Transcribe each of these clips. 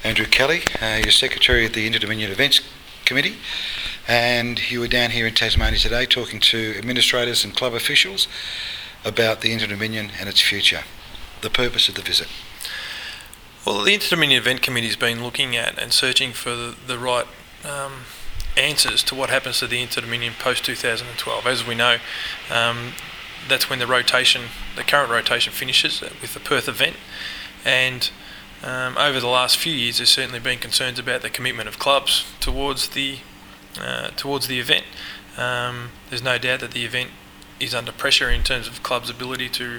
Andrew Kelly, you're Secretary of the Inter-Dominion Events Committee, and you were down here in Tasmania today talking to administrators and club officials about the Inter-Dominion and its future. The purpose of the visit? Well, the Inter-Dominion Event Committee has been looking at and searching for the right answers to what happens to the Inter-Dominion post-2012. As we know, that's when the current rotation finishes with the Perth event, and over the last few years there's certainly been concerns about the commitment of clubs towards the event. There's no doubt that the event is under pressure in terms of clubs' ability to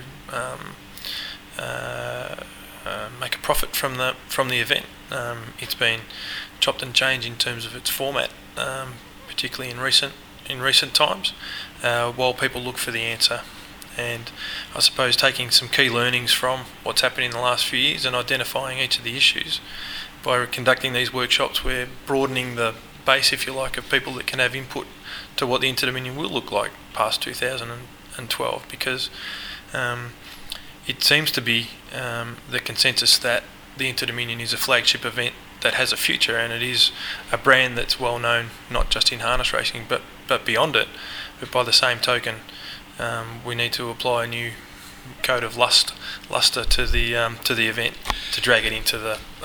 make a profit from the event. It's been chopped and changed in terms of its format, particularly in recent times, while people look for the answer. And I suppose taking some key learnings from what's happened in the last few years and identifying each of the issues by conducting these workshops, we're broadening the base, if you like, of people that can have input to what the Inter-Dominion will look like past 2012, because it seems to be the consensus that the Inter-Dominion is a flagship event that has a future, and it is a brand that's well known not just in harness racing but beyond it. But by the same token, we need to apply a new code of luster to the event to drag it into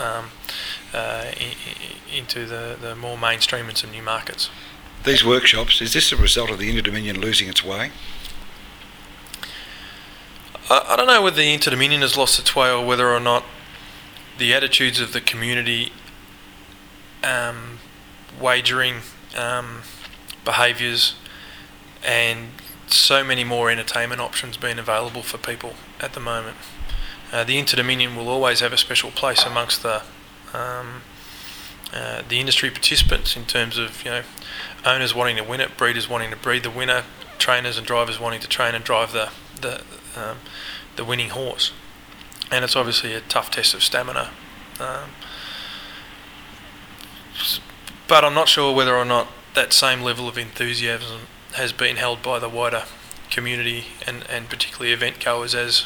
the more mainstream and some new markets. These workshops, is this a result of the Inter-Dominion losing its way? I don't know whether the Inter-Dominion has lost its way or whether or not the attitudes of the community, wagering behaviours, and so many more entertainment options being available for people at the moment. The Inter-Dominion will always have a special place amongst the industry participants in terms of, owners wanting to win it, breeders wanting to breed the winner, trainers and drivers wanting to train and drive the winning horse. And it's obviously a tough test of stamina. But I'm not sure whether or not that same level of enthusiasm has been held by the wider community and particularly event goers, as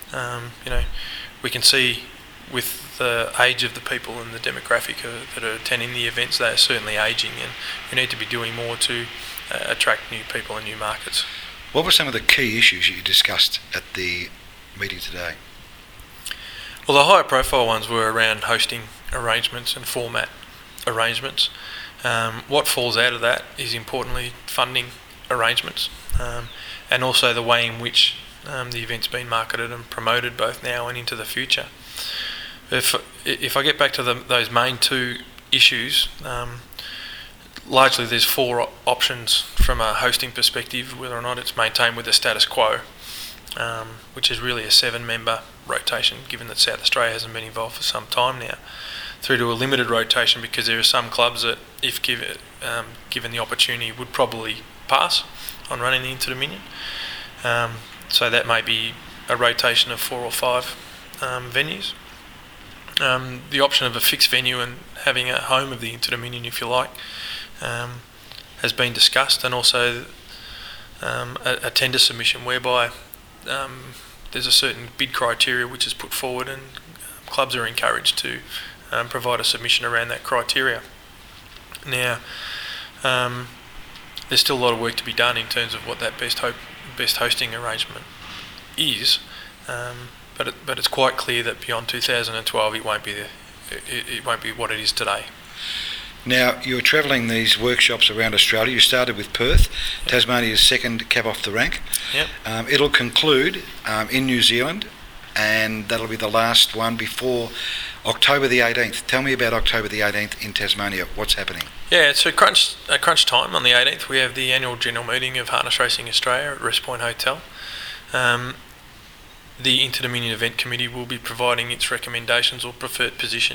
we can see with the age of the people and the demographic that are attending the events. They are certainly ageing, and we need to be doing more to attract new people and new markets. What were some of the key issues you discussed at the meeting today? Well, the higher profile ones were around hosting arrangements and format arrangements. What falls out of that is importantly funding arrangements, and also the way in which the event's been marketed and promoted both now and into the future. If I get back to those main two issues, largely there's four options from a hosting perspective, whether or not it's maintained with the status quo, which is really a 7-member rotation, given that South Australia hasn't been involved for some time now, through to a limited rotation, because there are some clubs that, if given the opportunity, would probably pass on running the Inter-Dominion. So that may be a rotation of 4 or 5 venues. The option of a fixed venue and having a home of the Inter-Dominion, if you like, has been discussed, and also a tender submission whereby there's a certain bid criteria which is put forward, and clubs are encouraged to provide a submission around that criteria. Now, there's still a lot of work to be done in terms of what that best hosting arrangement is, but it's quite clear that beyond 2012 it won't be what it is today. Now, you're travelling these workshops around Australia. You started with Perth, Tasmania's second cab off the rank. Yep. It'll conclude in New Zealand, and that'll be the last one before October the 18th. Tell me about October the 18th in Tasmania. What's happening? Yeah, so crunch time on the 18th. We have the annual general meeting of Harness Racing Australia at Rest Point Hotel. The Inter-Dominion Event Committee will be providing its recommendations or preferred position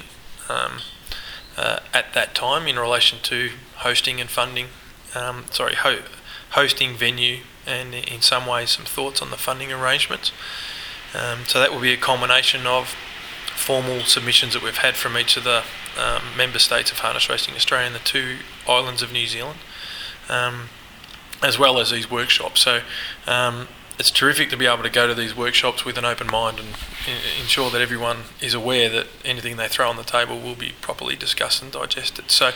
at that time in relation to hosting and funding. Hosting, venue, and in some ways some thoughts on the funding arrangements. So that will be a culmination of formal submissions that we've had from each of the member states of Harness Racing Australia and the 2 islands of New Zealand, as well as these workshops. So it's terrific to be able to go to these workshops with an open mind and ensure that everyone is aware that anything they throw on the table will be properly discussed and digested. So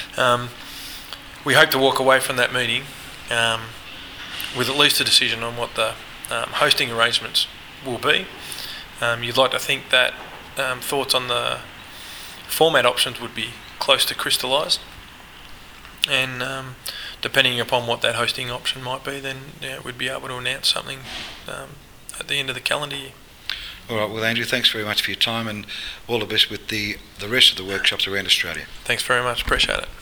we hope to walk away from that meeting with at least a decision on what the hosting arrangements will be. You'd like to think that thoughts on the format options would be close to crystallised, and depending upon what that hosting option might be, then we'd be able to announce something at the end of the calendar year. All right, well, Andrew, thanks very much for your time, and all the best with the rest of the workshops around Australia. Thanks very much, appreciate it.